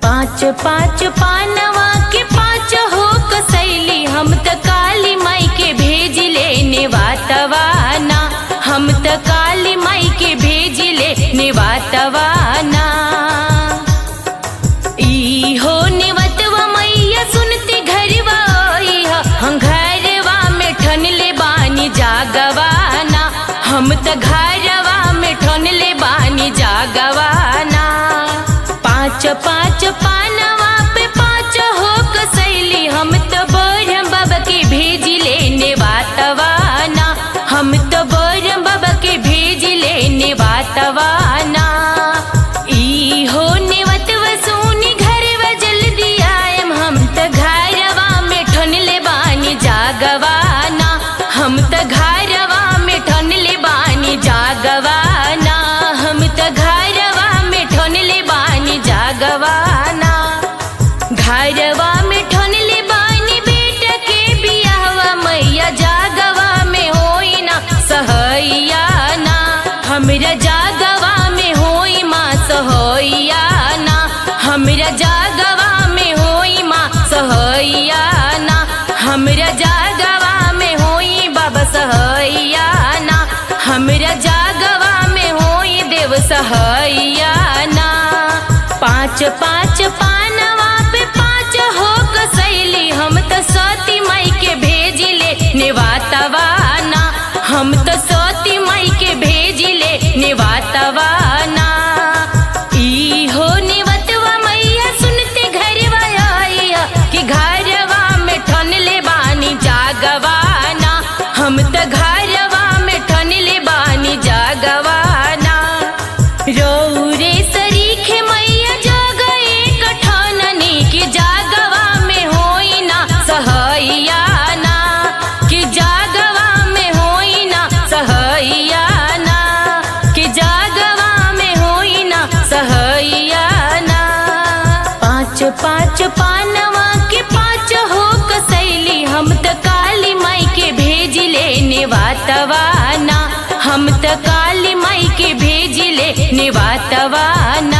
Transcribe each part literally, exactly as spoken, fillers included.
पाँच पाँच पानवा के पाँच हो कसैली हम त काली माई के भेज ले नेवातवाना हम त काली माई के भेज ले नेवातवाना ई हो नेवतवा मैया सुनते घरवा हम घरवा में ठन ले बानी जागवाना हम त घरवा में ठन ले बानी जागवाना पाँच पाँच पानवा पे पाँच हो कसैली हम तो बोरम बाबा के भेज ले नेवातवाना हम तो बोरम बाबा के भेज ले नेवातवाना ई हो नेवतवा सुनी घरवा जल्दी आयम हम तो घरवा में ठन ले बानी जागवाना हम तो घरवा में ठन ले बानी जागवाना हम तो घरवा में ठन ले बानी जागवाना घरवा में ठन ले बानी बेटा के बियाहवा मैया जागवा में होई ना सहैया ना हमरा जागवा में होई माँ सहैया ना हमरा जागवा में होई माँ सहैया ना हमरा जागवा में होई बाबा सहैया ना हमरा जागवा में होई देव सहैया ना पाँच पाँच पानवा पे पाँच हो कसैली हम तो सती माई के भेज ले नेवातवाना हम तो सती माई के भेज ले नेवातवाना ई हो नेवतवा मैया सुनते घरवा आई कि घरवा में ठन ले बानी जागवाना हम तो घरवा में ठन ले बानी जागवाना रौरे सरीखे मैया जागए कठाननी कि जागवा में होई ना सहैया ना कि जागवा में होई ना सहैया ना कि जागवा में होई ना सहैया ना पाँच पाँच पानवा के पाँच हो कसैली हम त काली माई के भेज ले नेवातवाना हम त काली माई के भेज ले नेवातवाना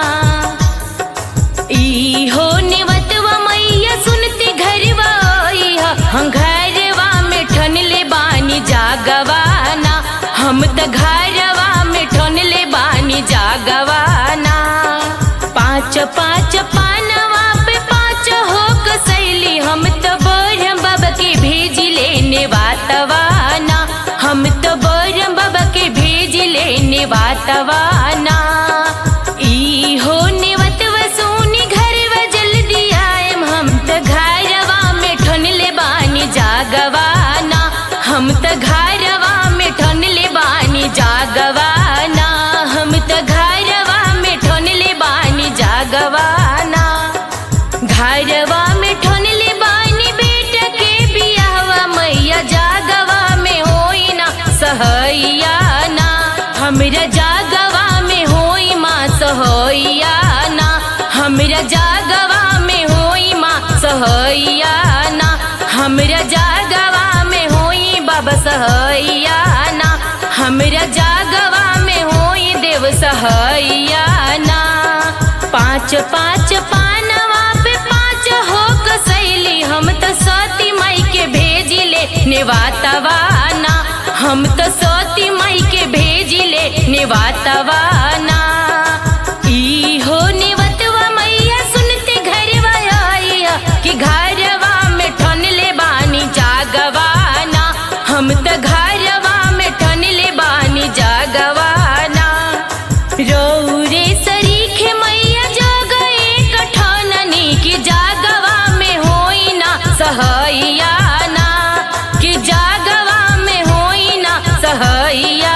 ई हो नेवतवा मैया सुनते घरवा हम घरवा में ठन ले बानी जागवाना हम त घरवा में ठन ले बानी जागवाना पाँच पाँच पानवा पे पाँच हो कसैली हम तो बोरम बाबा के भेज ले नेवातवाना हम तो बोरम बाबा के भेज ले नेवातवाना ई हो नेवतवा सुनी घरवा जल्दी आयम हम तो घरवा में ठन ले बानी जागवाना हम तो घरवा में ठन ले बानी जागवाना हम तो घरवा में ठन ले बानी जागवाना घरवा में ठन ले बानी बेटा के बियाहवा मैया जागवा में होई ना सहैया ना हमरा जागवा में होई माँ सहैया ना हमरा जागवा में होई माँ सहैया ना हमरा जागवा में होई बाबा सहैया ना हमरा जागवा में होई देव सहैया ना पाँच पाँच पानवा पे पाँच हो कसैली हम तो सती माई के भेज ले नेवातवाना हम तो सती माई के भेज ले नेवातवाना ई हो नेवतवा मैया सुनते घरवा आई कि घरवा में ठन ले बानी जागवाना हम तो घरवा में ठन ले बानी जागवाना रौरे सरीखे मैया जागए कठाननी कि जागवा में होई ना सहैया ना कि जागवा में होई ना सहैया